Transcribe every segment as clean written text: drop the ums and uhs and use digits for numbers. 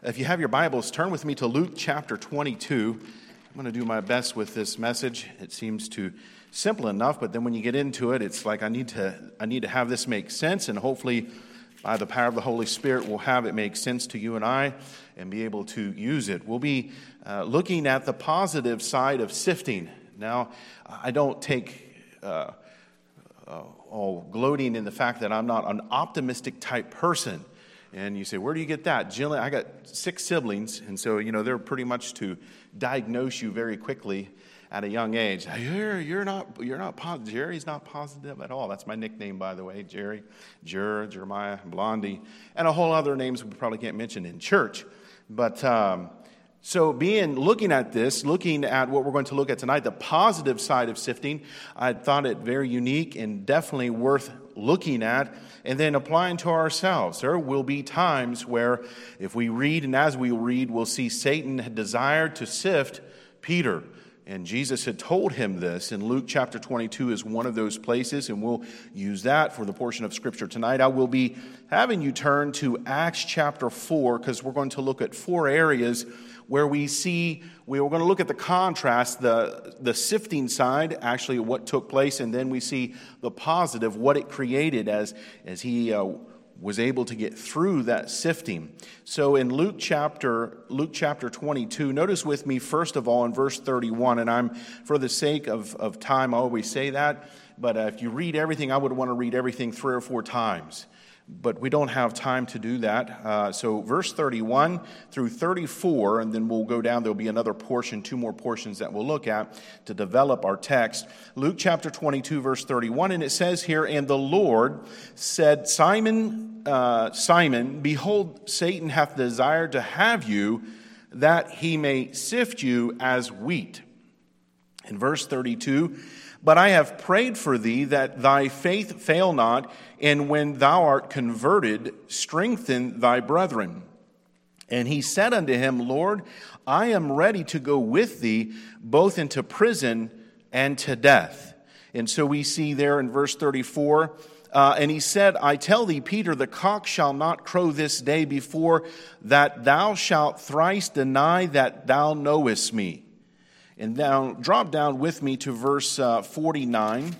If you have your Bibles, turn with me to Luke chapter 22. I'm going to do my best with this message. It seems too simple enough, but then when you get into it, it's like I need to have this make sense, and hopefully by the power of the Holy Spirit, we'll have it make sense to you and I and be able to use it. We'll be looking at the positive side of sifting. Now, I don't take all gloating in the fact that I'm not an optimistic type person. And you say, where do you get that? Jill, I got 6 siblings, and so, they're pretty much to diagnose you very quickly at a young age. You're not positive. Jerry's not positive at all. That's my nickname, by the way, Jerry, Jeremiah, Blondie, and a whole other names we probably can't mention in church. But so looking at what we're going to look at tonight, the positive side of sifting, I thought it very unique and definitely worth looking at and then applying to ourselves. There will be times where if we read, and as we read, we'll see Satan had desired to sift Peter. And Jesus had told him this, and Luke chapter 22 is one of those places, and we'll use that for the portion of Scripture tonight. I will be having you turn to Acts chapter 4, because we're going to look at 4 areas where we're going to look at the contrast, the sifting side, actually what took place, and then we see the positive, what it created as he was able to get through that sifting. So in Luke chapter 22, notice with me first of all in verse 31, and I'm, for the sake of time, I always say that, but if you read everything, I would want to read everything 3 or 4 times. But we don't have time to do that. So verse 31 through 34, and then we'll go down. There'll be another portion, 2 more portions that we'll look at to develop our text. Luke chapter 22, verse 31, and it says here, "And the Lord said, Simon, Simon, behold, Satan hath desired to have you, that he may sift you as wheat." In verse 32, "But I have prayed for thee that thy faith fail not, and when thou art converted, strengthen thy brethren. And he said unto him, Lord, I am ready to go with thee both into prison and to death." And so we see there in verse 34, "And he said, I tell thee, Peter, the cock shall not crow this day before that thou shalt thrice deny that thou knowest me." And now drop down with me to verse 49.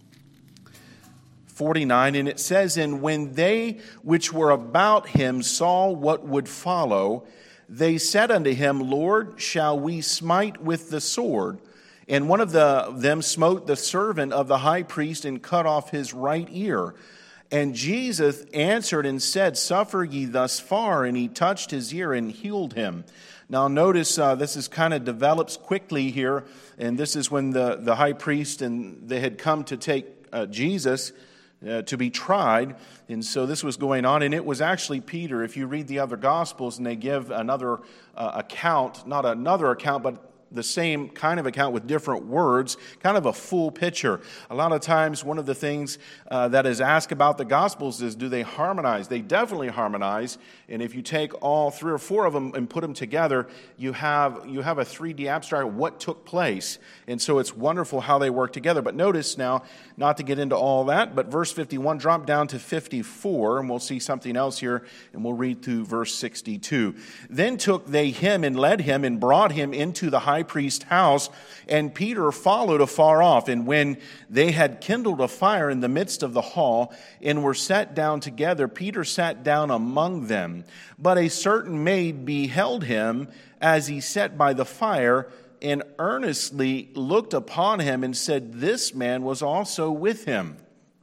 49, and it says, "And when they which were about him saw what would follow, they said unto him, Lord, shall we smite with the sword? And one of them smote the servant of the high priest and cut off his right ear. And Jesus answered and said, Suffer ye thus far. And he touched his ear and healed him." Now notice this is kind of develops quickly here, and this is when the high priest and they had come to take Jesus to be tried, and so this was going on, and it was actually Peter. If you read the other Gospels, and they give another account, not another account, but the same kind of account with different words, kind of a full picture. A lot of times, one of the things that is asked about the Gospels is, do they harmonize? They definitely harmonize, and if you take all 3 or 4 of them and put them together, you have a 3D abstract of what took place, and so it's wonderful how they work together. But notice now, not to get into all that, but verse 51, drop down to 54, and we'll see something else here, and we'll read through verse 62. "Then took they him and led him and brought him into the high priest's house, and Peter followed afar off. And when they had kindled a fire in the midst of the hall, and were sat down together, Peter sat down among them. But a certain maid beheld him as he sat by the fire, and earnestly looked upon him, and said, This man was also with him.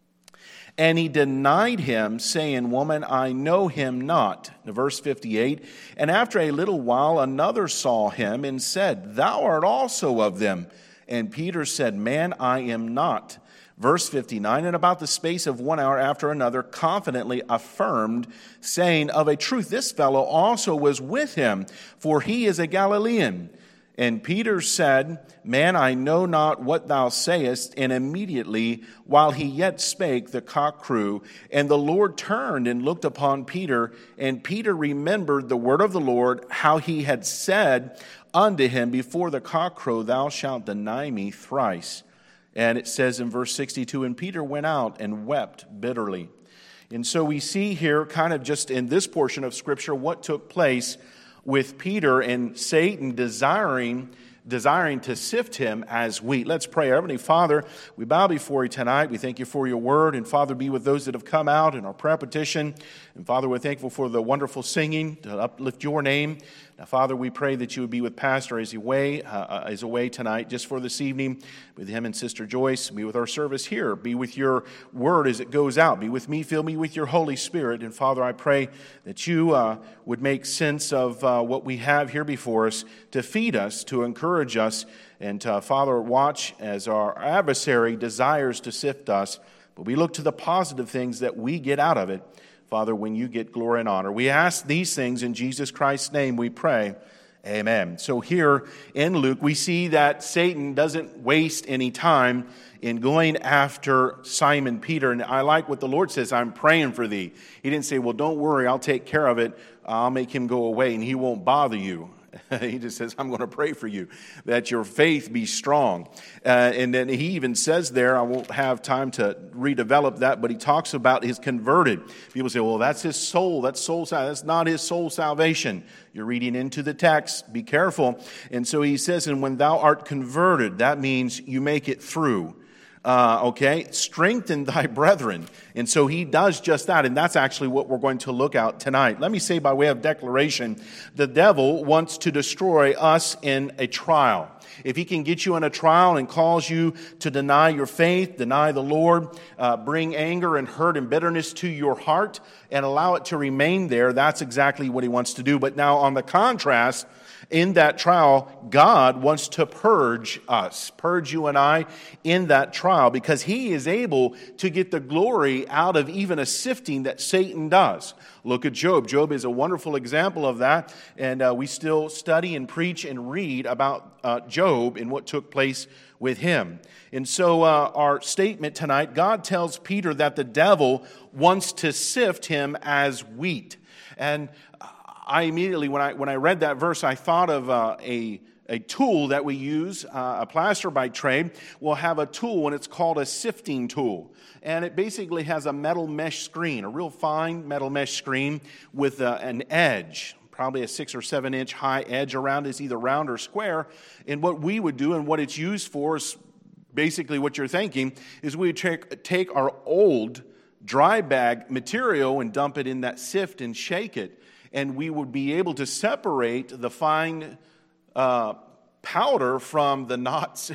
And he denied him, saying, Woman, I know him not." Verse 58, "And after a little while another saw him, and said, Thou art also of them. And Peter said, Man, I am not." Verse 59, "And about the space of 1 hour after another confidently affirmed, saying, Of a truth this fellow also was with him, for he is a Galilean. And Peter said, Man, I know not what thou sayest. And immediately, while he yet spake, the cock crew. And the Lord turned and looked upon Peter. And Peter remembered the word of the Lord, how he had said unto him, Before the cock crow, thou shalt deny me thrice. And it says in verse 62, "And Peter went out and wept bitterly." And so we see here, kind of just in this portion of Scripture, what took place with Peter and Satan desiring to sift him as wheat. Let's pray. Heavenly Father, we bow before you tonight. We thank you for your word. And Father, be with those that have come out in our prayer petition. And Father, we're thankful for the wonderful singing to uplift your name. Now, Father, we pray that you would be with Pastor as he is away tonight, just for this evening, with him and Sister Joyce. Be with our service here. Be with your word as it goes out. Be with me. Fill me with your Holy Spirit. And Father, I pray that you would make sense of what we have here before us to feed us, to encourage us. And Father, watch as our adversary desires to sift us. But we look to the positive things that we get out of it. Father, when you get glory and honor. We ask these things in Jesus Christ's name we pray. Amen. So here in Luke, we see that Satan doesn't waste any time in going after Simon Peter. And I like what the Lord says, I'm praying for thee. He didn't say, well, don't worry, I'll take care of it. I'll make him go away and he won't bother you. He just says, I'm going to pray for you, that your faith be strong. And then he even says there, I won't have time to redevelop that, but he talks about his converted. People say, well, that's his soul. That's soul salvation. That's not his soul salvation. You're reading into the text. Be careful. And so he says, and when thou art converted, that means you make it through. Strengthen thy brethren. And so he does just that, and that's actually what we're going to look at tonight. Let me say by way of declaration, the devil wants to destroy us in a trial. If he can get you in a trial and cause you to deny your faith, deny the Lord, bring anger and hurt and bitterness to your heart, and allow it to remain there, that's exactly what he wants to do. But now on the contrast, in that trial, God wants to purge us, purge you and I in that trial, because he is able to get the glory out of even a sifting that Satan does. Look at Job. Job is a wonderful example of that, and we still study and preach and read about Job and what took place with him. And so our statement tonight, God tells Peter that the devil wants to sift him as wheat. And I immediately, when I read that verse, I thought of a tool that we use. A plasterer by trade will have a tool, and it's called a sifting tool. And it basically has a metal mesh screen, a real fine metal mesh screen with an edge, probably a 6 or 7 inch high edge around it. It's either round or square. And what we would do and what it's used for is basically what you're thinking, is we would take our old dry bag material and dump it in that sift and shake it. And we would be able to separate the fine powder from the knots,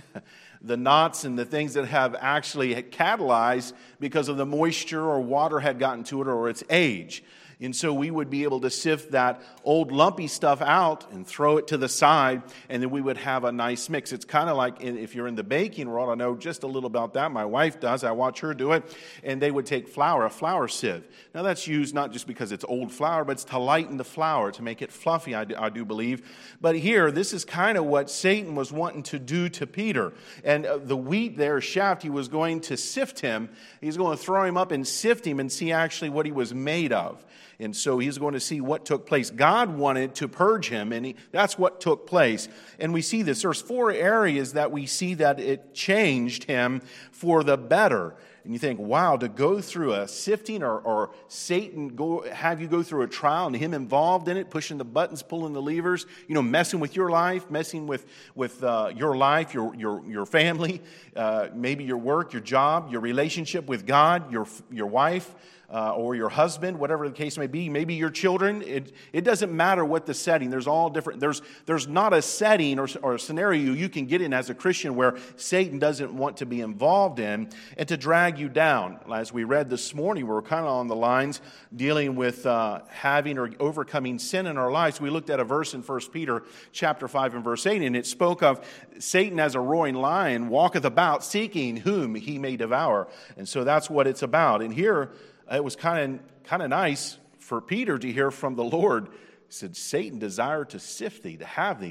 and the things that have actually catalyzed because of the moisture or water had gotten to it or its age. And so we would be able to sift that old lumpy stuff out and throw it to the side, and then we would have a nice mix. It's kind of like if you're in the baking world, I know just a little about that. My wife does. I watch her do it. And they would take flour, a flour sieve. Now that's used not just because it's old flour, but it's to lighten the flour, to make it fluffy, I do believe. But here, this is kind of what Satan was wanting to do to Peter. And the wheat there, shaft, he was going to sift him. He's going to throw him up and sift him and see actually what he was made of. And so he's going to see what took place. God wanted to purge him, and that's what took place. And we see this. There's 4 areas that we see that it changed him for the better. And you think, wow, to go through a sifting or Satan have you go through a trial and him involved in it, pushing the buttons, pulling the levers, messing with your life, messing with your life, your family, maybe your work, your job, your relationship with God, your wife, or your husband, whatever the case may be, maybe your children. It doesn't matter what the setting. There's all different. There's not a setting or a scenario you can get in as a Christian where Satan doesn't want to be involved in and to drag you down. As we read this morning, we're kind of on the lines dealing with having or overcoming sin in our lives. We looked at a verse in 1 Peter chapter 5 and verse 8, and it spoke of Satan as a roaring lion walketh about seeking whom he may devour. And so that's what it's about. And here, it was kind of nice for Peter to hear from the Lord. He said, Satan desired to sift thee,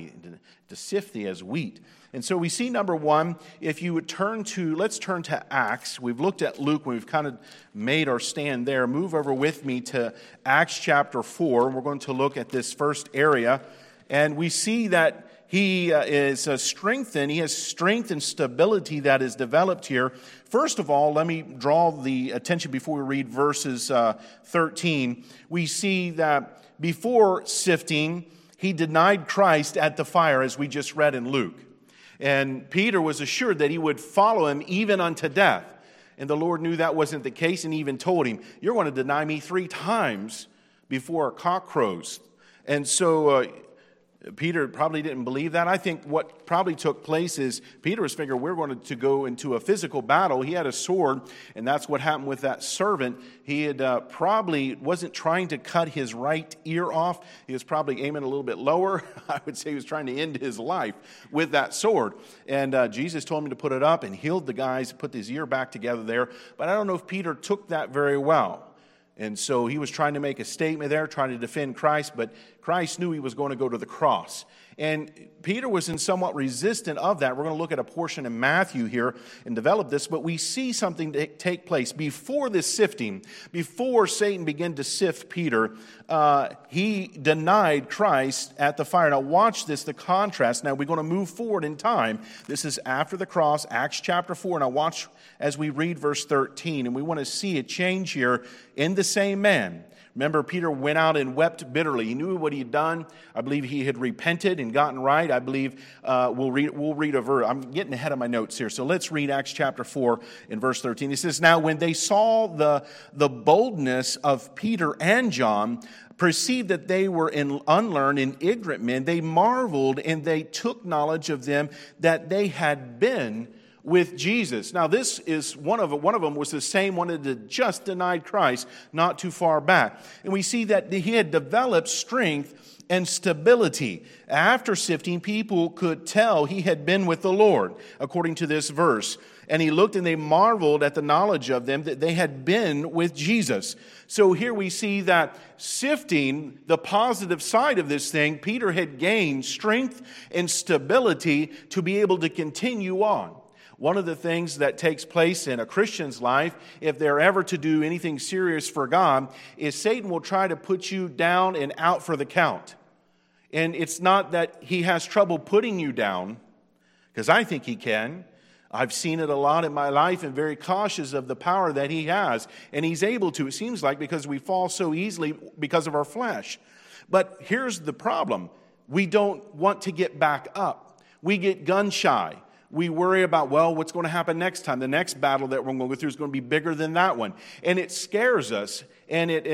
to sift thee as wheat. And so we see, number one, if you would let's turn to Acts. We've looked at Luke, we've kind of made our stand there. Move over with me to Acts chapter 4. We're going to look at this first area. And we see that he is strengthened. He has strength and stability that is developed here. First of all, let me draw the attention before we read verses 13. We see that before sifting, he denied Christ at the fire, as we just read in Luke. And Peter was assured that he would follow him even unto death. And the Lord knew that wasn't the case, and he even told him, "You're going to deny me 3 times before a cock crows." And so Peter probably didn't believe that. I think what probably took place is Peter was figuring we're going to go into a physical battle. He had a sword, and that's what happened with that servant. He had probably wasn't trying to cut his right ear off. He was probably aiming a little bit lower. I would say he was trying to end his life with that sword. And Jesus told him to put it up and healed the guys, put his ear back together there. But I don't know if Peter took that very well. And so he was trying to make a statement there, trying to defend Christ, but Christ knew he was going to go to the cross. And Peter was in somewhat resistant of that. We're going to look at a portion in Matthew here and develop this, but we see something take place. Before this sifting, before Satan began to sift Peter, he denied Christ at the fire. Now watch this, the contrast. Now we're going to move forward in time. This is after the cross, Acts chapter 4. Now watch as we read verse 13, and we want to see a change here in the same man. Remember, Peter went out and wept bitterly. He knew what he had done. I believe he had repented and gotten right. I believe we'll read a verse. I'm getting ahead of my notes here. So let's read Acts chapter 4 in verse 13. It says, "Now when they saw the boldness of Peter and John, perceived that they were unlearned and ignorant men, they marveled, and they took knowledge of them that they had been with Jesus." Now this is one of them was the same one that had just denied Christ not too far back. And we see that he had developed strength and stability. After sifting, people could tell he had been with the Lord, according to this verse. And he looked and they marveled at the knowledge of them that they had been with Jesus. So here we see that sifting, the positive side of this thing, Peter had gained strength and stability to be able to continue on. One of the things that takes place in a Christian's life, if they're ever to do anything serious for God, is Satan will try to put you down and out for the count. And it's not that he has trouble putting you down, because I think he can. I've seen it a lot in my life and very cautious of the power that he has. And he's able to, it seems like, because we fall so easily because of our flesh. But here's the problem. We don't want to get back up. We get gun shy. We worry about, well, what's going to happen next time? The next battle that we're going to go through is going to be bigger than that one. And it scares us. And it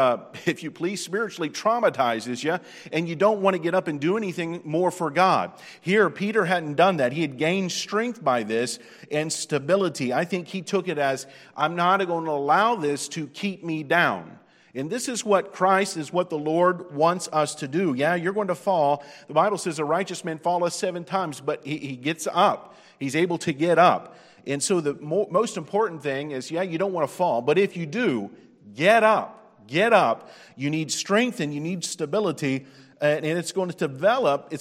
if you please, spiritually traumatizes you. And you don't want to get up and do anything more for God. Here, Peter hadn't done that. He had gained strength by this and stability. I think he took it as, I'm not going to allow this to keep me down. And this is what Christ, is what the Lord wants us to do. Yeah, you're going to fall. The Bible says a righteous man falleth 7 times, but he gets up. He's able to get up. And so the most important thing is, yeah, you don't want to fall. But if you do, get up. Get up. You need strength and you need stability. And it's going to develop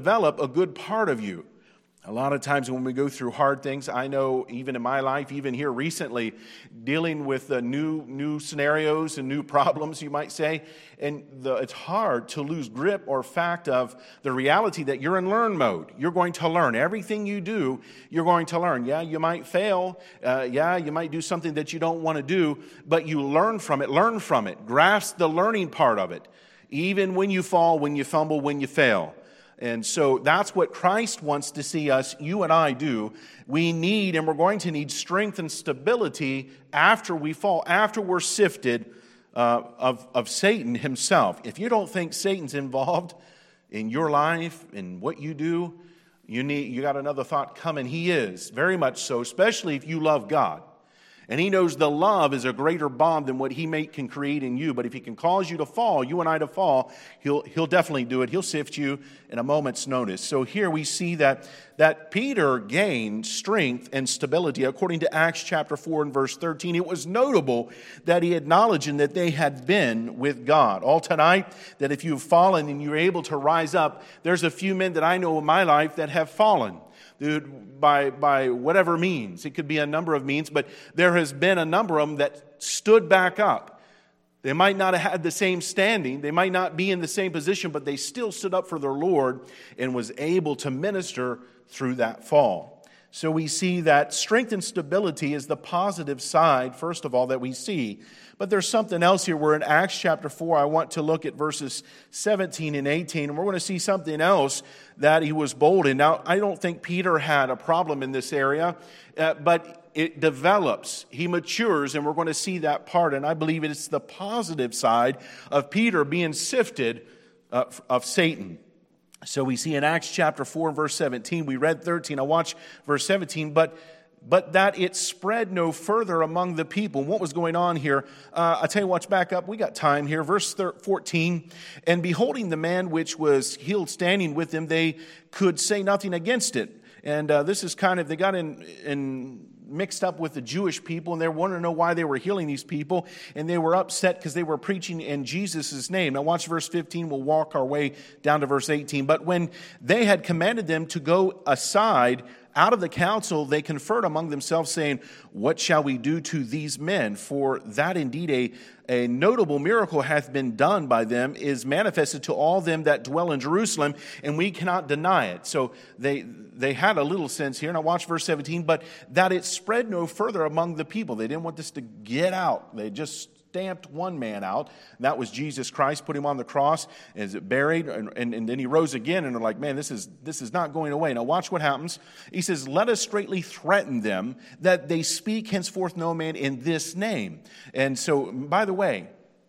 a good part of you. A lot of times when we go through hard things, I know even in my life, even here recently, dealing with new scenarios and new problems, you might say, and it's hard to lose grip or fact of the reality that you're in learn mode. You're going to learn. Everything you do, you're going to learn. Yeah, you might fail. Yeah, you might do something that you don't want to do, but you learn from it. Learn from it. Grasp the learning part of it. Even when you fall, when you fumble, when you fail. And so that's what Christ wants to see us, you and I, do. We need, and we're going to need, strength and stability after we fall, after we're sifted of Satan himself. If you don't think Satan's involved in your life, in what you do, you got another thought coming. He is, very much so, especially if you love God. And he knows the love is a greater bond than what he can create in you. But if he can cause you to fall, you and I to fall, he'll definitely do it. He'll sift you in a moment's notice. So here we see that Peter gained strength and stability. According to Acts chapter 4 and verse 13, it was notable that he acknowledged and that they had been with God. All tonight, that if you've fallen and you're able to rise up, there's a few men that I know in my life that have fallen. By whatever means. It could be a number of means, but there has been a number of them that stood back up. They might not have had the same standing. They might not be in the same position, but they still stood up for their Lord and was able to minister through that fall. So we see that strength and stability is the positive side, first of all, that we see. But there's something else here. We're in Acts chapter 4. I want to look at verses 17 and 18. And we're going to see something else that he was bold in. Now, I don't think Peter had a problem in this area, but it develops. He matures, and we're going to see that part. And I believe it's the positive side of Peter being sifted of Satan. So we see in Acts chapter 4, verse 17, we read 13. I'll watch verse 17, but that it spread no further among the people. What was going on here? I'll tell you, watch back up. We got time here. Verse 14, and beholding the man which was healed standing with them, they could say nothing against it. And this is kind of, they got in mixed up with the Jewish people, and they wanted to know why they were healing these people, and they were upset because they were preaching in Jesus' name. Now watch verse 15. We'll walk our way down to verse 18. But when they had commanded them to go aside out of the council, they conferred among themselves, saying, what shall we do to these men? For that indeed a notable miracle hath been done by them, is manifested to all them that dwell in Jerusalem, and we cannot deny it. So they had a little sense here. Now watch verse 17. But that it spread no further among the people. They didn't want this to get out. They just stamped one man out, and that was Jesus Christ, put him on the cross, and is buried, and then he rose again, and they're like, man, this is not going away. Now watch what happens. He says, let us straightly threaten them that they speak henceforth no man in this name. And so, by the way,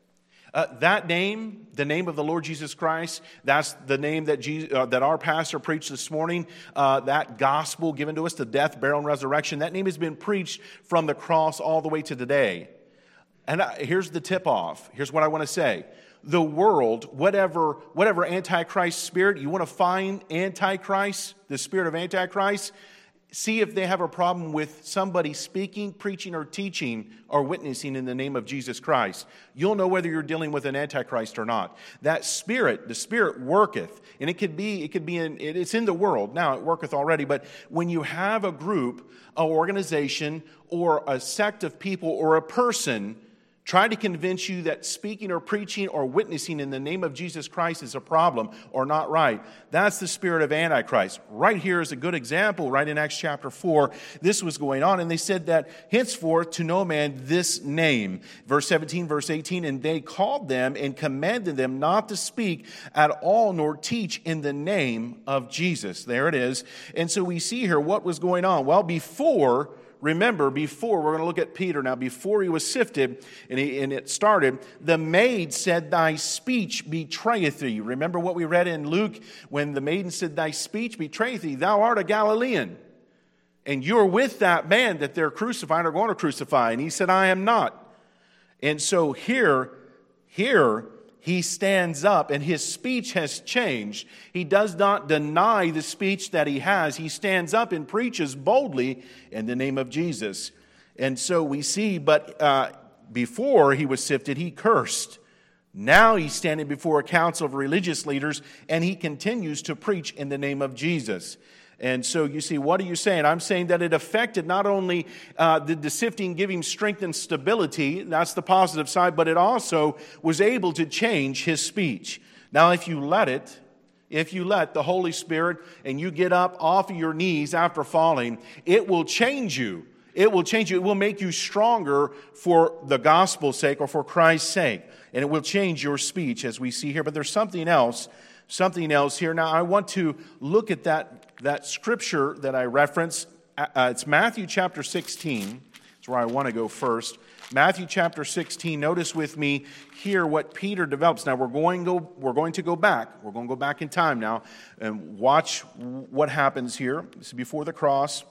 that name, the name of the Lord Jesus Christ, that's the name that our pastor preached this morning, that gospel given to us, the death, burial, and resurrection, that name has been preached from the cross all the way to today. And here's the tip-off. Here's what I want to say. The world, whatever Antichrist spirit, you want to find Antichrist, the spirit of Antichrist, see if they have a problem with somebody speaking, preaching, or teaching, or witnessing in the name of Jesus Christ. You'll know whether you're dealing with an Antichrist or not. That spirit, the spirit worketh, and it's in the world. Now, it worketh already, but when you have a group, an organization, or a sect of people, or a person trying to convince you that speaking or preaching or witnessing in the name of Jesus Christ is a problem or not right, that's the spirit of Antichrist. Right here is a good example, right in Acts chapter 4. This was going on, and they said that henceforth to no man this name. Verse 17, verse 18, and they called them and commanded them not to speak at all nor teach in the name of Jesus. There it is. And so we see here what was going on. Well, Remember, before, we're going to look at Peter now, before he was sifted and it started, the maid said, thy speech betrayeth thee. Remember what we read in Luke when the maiden said, thy speech betrayeth thee, thou art a Galilean. And you're with that man that they're crucifying or going to crucify. And he said, I am not. And so here, he stands up and his speech has changed. He does not deny the speech that he has. He stands up and preaches boldly in the name of Jesus. And so we see, but before he was sifted, he cursed. Now he's standing before a council of religious leaders and he continues to preach in the name of Jesus. And so you see, what are you saying? I'm saying that it affected not only the sifting, giving strength and stability, that's the positive side, but it also was able to change his speech. Now, if you let the Holy Spirit and you get up off of your knees after falling, it will change you. It will change you. It will make you stronger for the gospel's sake or for Christ's sake. And it will change your speech as we see here. But there's something else here. Now, I want to look at that scripture that I referenced. It's Matthew chapter 16. That's where I want to go first. Matthew chapter 16. Notice with me here what Peter develops. Now, we're going to go back. We're going to go back in time now and watch what happens here. This is before the cross.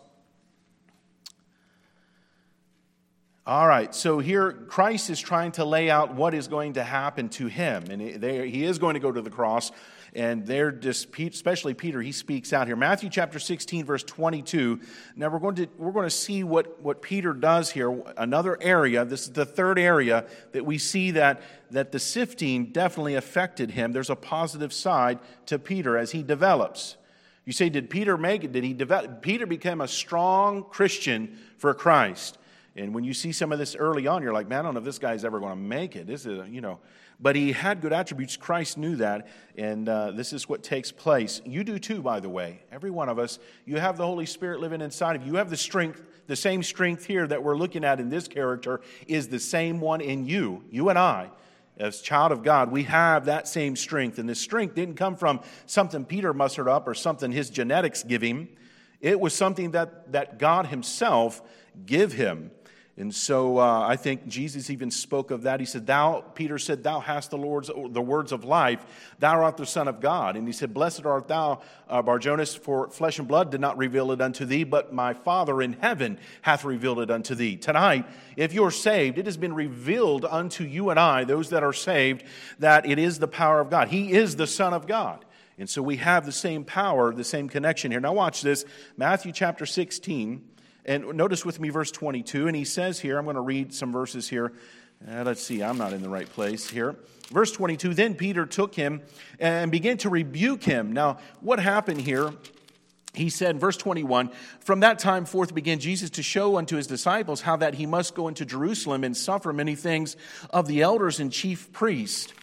All right, so here Christ is trying to lay out what is going to happen to him. And he is going to go to the cross. And especially Peter, he speaks out here. Matthew chapter 16, verse 22. Now we're going to see what Peter does here. Another area, this is the third area that we see that the sifting definitely affected him. There's a positive side to Peter as he develops. You say, did Peter make it? Did he develop? Peter became a strong Christian for Christ. And when you see some of this early on, you're like, man, I don't know if this guy's ever going to make it. This is, but he had good attributes. Christ knew that, and this is what takes place. You do too, by the way. Every one of us, you have the Holy Spirit living inside of you. You have the strength, the same strength here that we're looking at in this character is the same one in you. You and I, as child of God, we have that same strength, and this strength didn't come from something Peter mustered up or something his genetics give him. It was something that God himself give him. And so I think Jesus even spoke of that. He said, Peter said, thou hast the words of life. Thou art the Son of God. And he said, blessed art thou, Bar-Jonas, for flesh and blood did not reveal it unto thee, but my Father in heaven hath revealed it unto thee. Tonight, if you're saved, it has been revealed unto you and I, those that are saved, that it is the power of God. He is the Son of God. And so we have the same power, the same connection here. Now watch this. Matthew chapter 16. And notice with me verse 22, and he says here, I'm going to read some verses here. Let's see, I'm not in the right place here. Verse 22, then Peter took him and began to rebuke him. Now, what happened here? He said, verse 21, from that time forth began Jesus to show unto his disciples how that he must go into Jerusalem and suffer many things of the elders and chief priests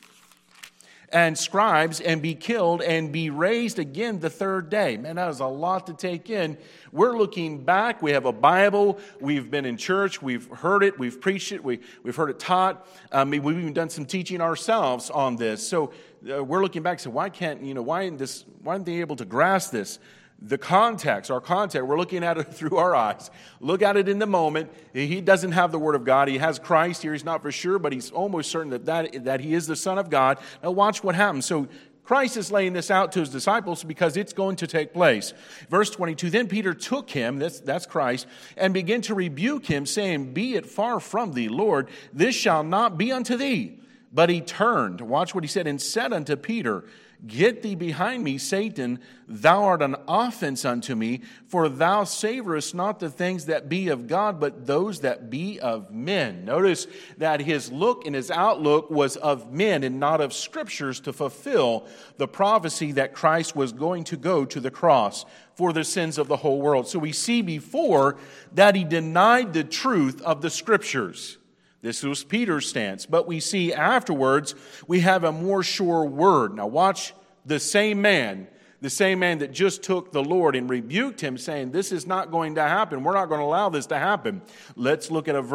and scribes, and be killed, and be raised again the third day. Man, that is a lot to take in. We're looking back. We have a Bible. We've been in church. We've heard it. We've preached it. We've heard it taught. We've even done some teaching ourselves on this. So we're looking back and say, why aren't they able to grasp this? The context, our context, we're looking at it through our eyes. Look at it in the moment. He doesn't have the Word of God. He has Christ here. He's not for sure, but he's almost certain that he is the Son of God. Now watch what happens. So Christ is laying this out to his disciples because it's going to take place. Verse 22, then Peter took him, that's Christ, and began to rebuke him, saying, be it far from thee, Lord, this shall not be unto thee. But he turned, watch what he said, and said unto Peter, get thee behind me, Satan, thou art an offense unto me, for thou savorest not the things that be of God, but those that be of men. Notice that his look and his outlook was of men and not of scriptures to fulfill the prophecy that Christ was going to go to the cross for the sins of the whole world. So we see before that he denied the truth of the scriptures. This was Peter's stance. But we see afterwards, we have a more sure word. Now watch the same man that just took the Lord and rebuked him, saying, this is not going to happen. We're not going to allow this to happen. Let's look at a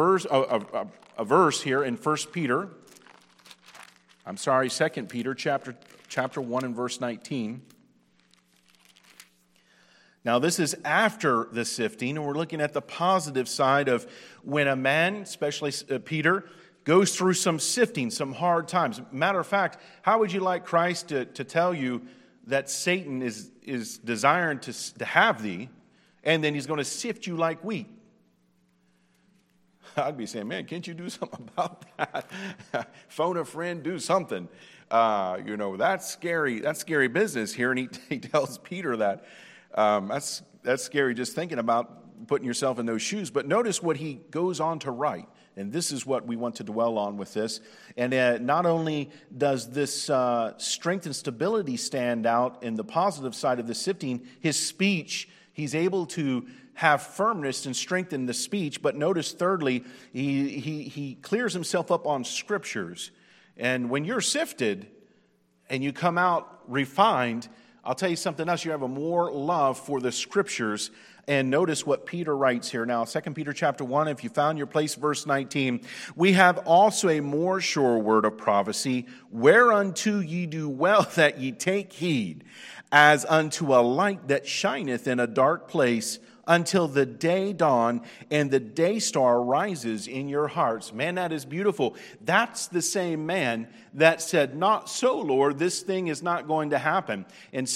verse here in 2 Peter, chapter 1 and verse 19. Now, this is after the sifting, and we're looking at the positive side of when a man, especially Peter, goes through some sifting, some hard times. Matter of fact, how would you like Christ to tell you that Satan is desiring to have thee, and then he's going to sift you like wheat? I'd be saying, man, can't you do something about that? Phone a friend, do something. That's scary. That's scary business here, and he tells Peter that. That's scary just thinking about putting yourself in those shoes. But notice what he goes on to write. And this is what we want to dwell on with this. And not only does this strength and stability stand out in the positive side of the sifting, his speech, he's able to have firmness and strength in the speech. But notice thirdly, he clears himself up on scriptures. And when you're sifted and you come out refined, I'll tell you something else. You have a more love for the scriptures. And notice what Peter writes here now. 2 Peter chapter 1, if you found your place, verse 19. We have also a more sure word of prophecy, whereunto ye do well that ye take heed, as unto a light that shineth in a dark place, until the day dawn and the day star rises in your hearts. Man, that is beautiful. That's the same man that said, not so, Lord, this thing is not going to happen. And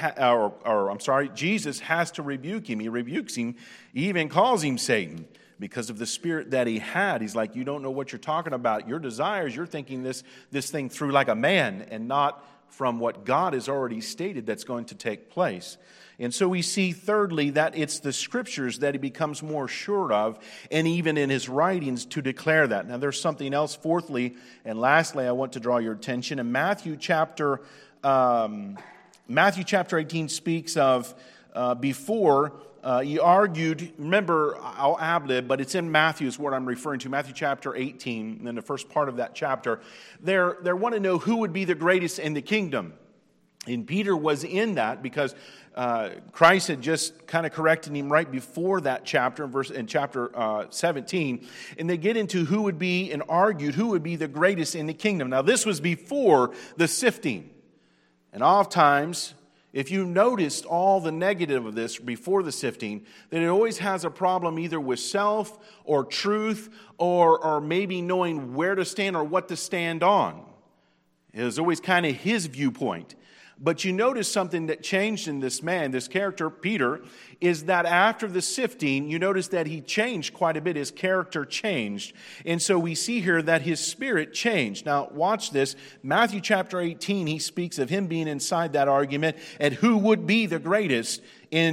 Jesus has to rebuke him. He rebukes him. He even calls him Satan because of the spirit that he had. He's like, you don't know what you're talking about. Your desires, you're thinking this thing through like a man and not from what God has already stated that's going to take place. And so we see thirdly that it's the scriptures that he becomes more sure of, and even in his writings to declare that. Now there's something else fourthly and lastly I want to draw your attention. In Matthew chapter 18 speaks of before he argued, remember, I'll ad-lib, but it's in Matthew is what I'm referring to, Matthew chapter 18, and then the first part of that chapter. They want to know who would be the greatest in the kingdom. And Peter was in that because Christ had just kind of corrected him right before that chapter, in chapter 17. And they get into who would be, and argued who would be the greatest in the kingdom. Now, this was before the sifting. And oftentimes, if you noticed all the negative of this before the sifting, that it always has a problem either with self or truth or maybe knowing where to stand or what to stand on. It was always kind of his viewpoint. But you notice something that changed in this man, this character, Peter, is that after the sifting, you notice that he changed quite a bit. His character changed. And so we see here that his spirit changed. Now, watch this. Matthew chapter 18, he speaks of him being inside that argument and who would be the greatest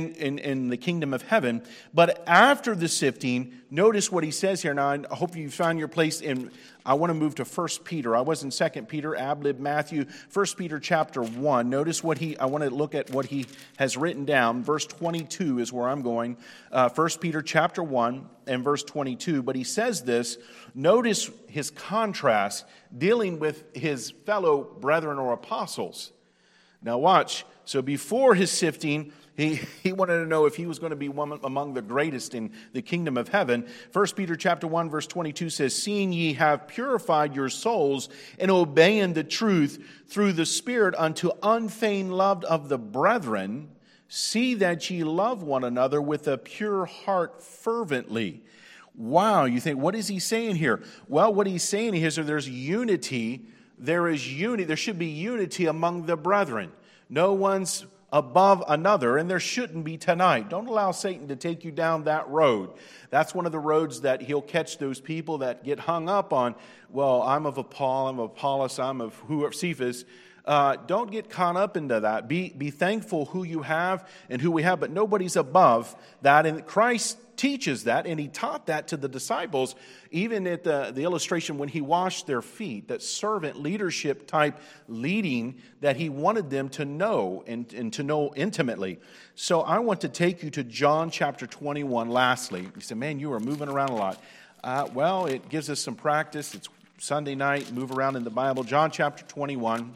in the kingdom of heaven. But after the sifting, notice what he says here. Now, I hope you found your place in, I want to move to 1 Peter. I was in 2 Peter, ad-lib Matthew, 1 Peter chapter 1. Notice I want to look at what he has written down. Verse 22 is where I'm going. 1 Peter chapter 1 and verse 22. But he says this, notice his contrast dealing with his fellow brethren or apostles. Now watch. So before his sifting, he wanted to know if he was going to be one among the greatest in the kingdom of heaven. 1 Peter chapter 1 verse 22 says, seeing ye have purified your souls in obeying the truth through the Spirit unto unfeigned love of the brethren, see that ye love one another with a pure heart fervently. Wow, you think, what is he saying here? Well, what he's saying here is that there's unity. There should be unity among the brethren. No one's above another, and there shouldn't be tonight. Don't allow Satan to take you down that road. That's one of the roads that he'll catch those people that get hung up on, well, I'm of Paul, I'm of Apollos, I'm of Cephas. Don't get caught up into that. Be thankful who you have and who we have, but nobody's above that. And Christ teaches that, and he taught that to the disciples, even at the illustration when he washed their feet, that servant leadership type leading that he wanted them to know and to know intimately. So I want to take you to John chapter 21 lastly. You say, man, you are moving around a lot. Well, it gives us some practice. It's Sunday night, move around in the Bible. John chapter 21.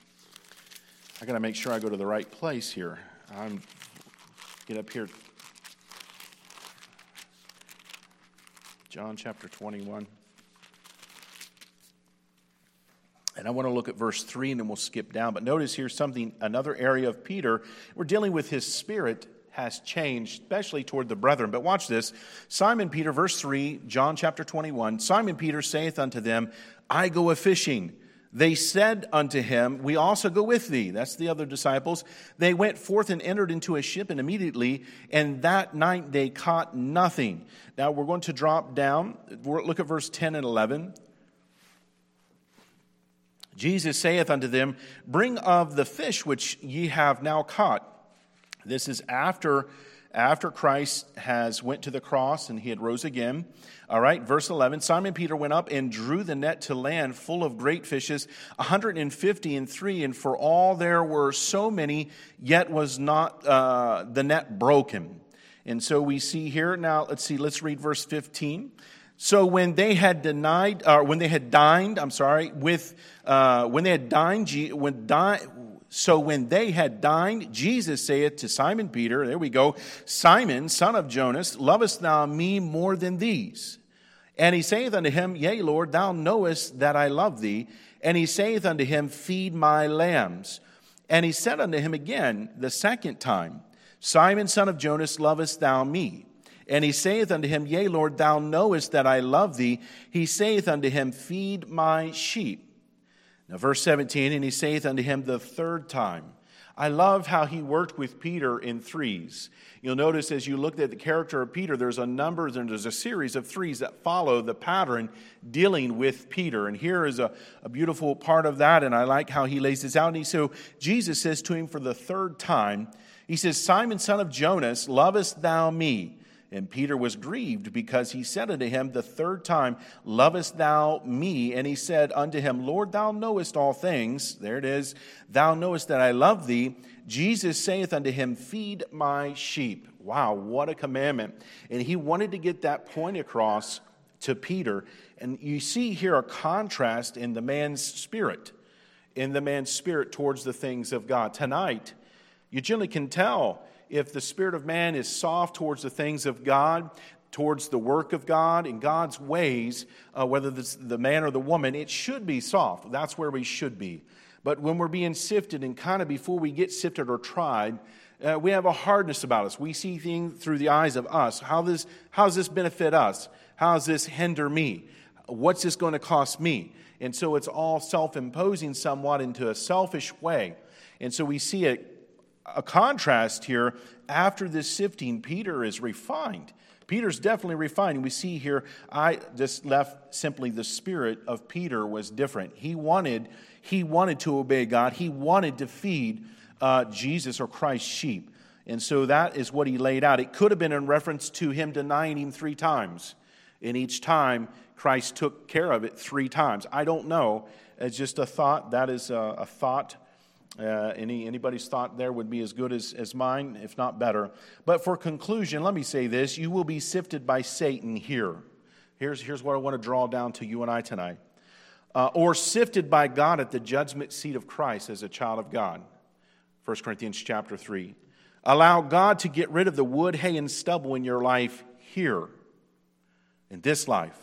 I got to make sure I go to the right place here. Get up here. John chapter 21. And I want to look at verse 3 and then we'll skip down. But notice here another area of Peter. We're dealing with his spirit has changed, especially toward the brethren. But watch this. Simon Peter, verse 3, John chapter 21. Simon Peter saith unto them, I go a-fishing. They said unto him, we also go with thee. That's the other disciples. They went forth and entered into a ship, and immediately, and that night they caught nothing. Now we're going to drop down. Look at verse 10 and 11. Jesus saith unto them, bring of the fish which ye have now caught. This is after Christ has went to the cross and he had rose again. All right, verse 11, Simon Peter went up and drew the net to land full of great fishes, 153, and for all there were so many, yet was not the net broken. And so we see here, now let's read verse 15. So when they had dined, Jesus saith to Simon Peter, there we go, Simon, son of Jonas, lovest thou me more than these? And he saith unto him, Yea, Lord, thou knowest that I love thee. And he saith unto him, Feed my lambs. And he said unto him again the second time, Simon, son of Jonas, lovest thou me? And he saith unto him, Yea, Lord, thou knowest that I love thee. He saith unto him, Feed my sheep. Now, verse 17, and he saith unto him the third time. I love how he worked with Peter in threes. You'll notice as you looked at the character of Peter, there's a series of threes that follow the pattern dealing with Peter. And here is a beautiful part of that, and I like how he lays this out. And so Jesus says to him for the third time, he says, Simon, son of Jonas, lovest thou me? And Peter was grieved, because he said unto him the third time, Lovest thou me? And he said unto him, Lord, thou knowest all things. There it is. Thou knowest that I love thee. Jesus saith unto him, Feed my sheep. Wow, what a commandment. And he wanted to get that point across to Peter. And you see here a contrast in the man's spirit, towards the things of God. Tonight, you generally can tell if the spirit of man is soft towards the things of God, towards the work of God and God's ways, whether it's the man or the woman, it should be soft. That's where we should be. But when we're being sifted, and kind of before we get sifted or tried, we have a hardness about us. We see things through the eyes of us. How does this benefit us? How does this hinder me? What's this going to cost me? And so it's all self-imposing somewhat into a selfish way. And so we see a contrast here. After this sifting, Peter is refined. Peter's definitely refined. We see here, I just left simply the spirit of Peter was different. He wanted to obey God. He wanted to feed Jesus or Christ's sheep. And so that is what he laid out. It could have been in reference to him denying him 3 times. And each time, Christ took care of it 3 times. I don't know. It's just a thought. That is a thought. Anybody's thought there would be as good as mine, if not better. But for conclusion, let me say this. You will be sifted by Satan here. Here's what I want to draw down to you and I tonight. Or sifted by God at the judgment seat of Christ as a child of God. 1 Corinthians chapter 3. Allow God to get rid of the wood, hay, and stubble in your life here, in this life.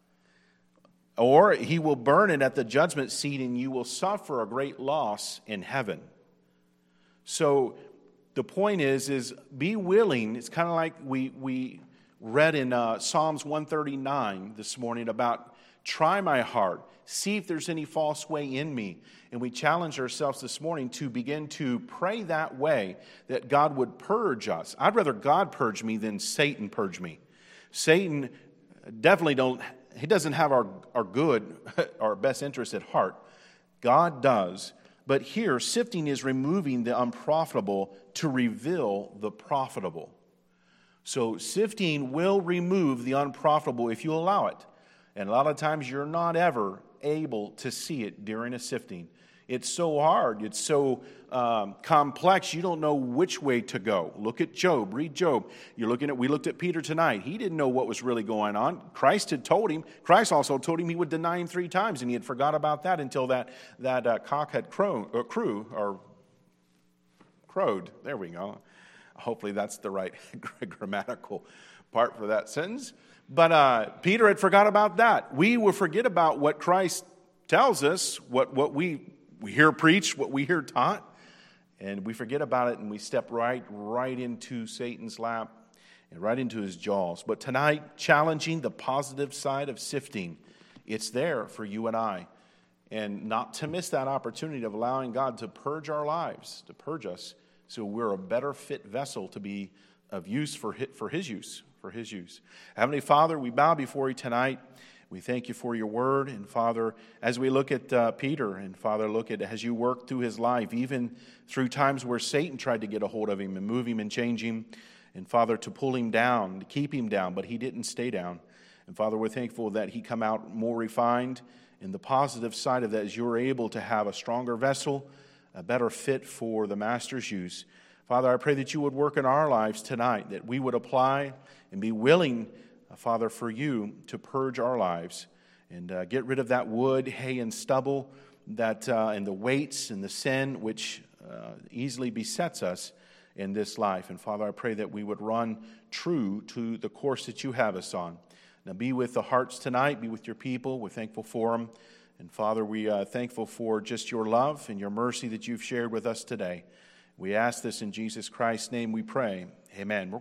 Or he will burn it at the judgment seat, and you will suffer a great loss in heaven. So the point is be willing. It's kind of like we read in Psalms 139 this morning about try my heart, see if there's any false way in me. And we challenge ourselves this morning to begin to pray that way, that God would purge us. I'd rather God purge me than Satan purge me. Satan definitely doesn't have our good, our best interest at heart. God does. But here, sifting is removing the unprofitable to reveal the profitable. So sifting will remove the unprofitable if you allow it. And a lot of times you're not ever able to see it during a sifting. It's so hard. It's so complex. You don't know which way to go. Look at Job. Read Job. We looked at Peter tonight. He didn't know what was really going on. Christ had told him. Christ also told him he would deny him 3 times, and he had forgot about that until that cock had crowed. There we go. Hopefully that's the right grammatical part for that sentence. But Peter had forgot about that. We will forget about what Christ tells us, what we hear preached, what we hear taught, and we forget about it, and we step right into Satan's lap and right into his jaws. But tonight, challenging the positive side of sifting, it's there for you and I. And not to miss that opportunity of allowing God to purge our lives, to purge us, so we're a better fit vessel to be of use for his use. Heavenly Father, we bow before you tonight. We thank you for your word. And Father, as we look at Peter, and Father, look at as you work through his life, even through times where Satan tried to get a hold of him and move him and change him, and Father, to pull him down, to keep him down, but he didn't stay down. And Father, we're thankful that he come out more refined. And the positive side of that is you're able to have a stronger vessel, a better fit for the Master's use. Father, I pray that you would work in our lives tonight, that we would apply and be willing, Father, for you to purge our lives and get rid of that wood, hay, and stubble, that and the weights and the sin which easily besets us in this life. And Father, I pray that we would run true to the course that you have us on. Now be with the hearts tonight, be with your people. We're thankful for them. And Father, we are thankful for just your love and your mercy that you've shared with us today. We ask this in Jesus Christ's name we pray. Amen.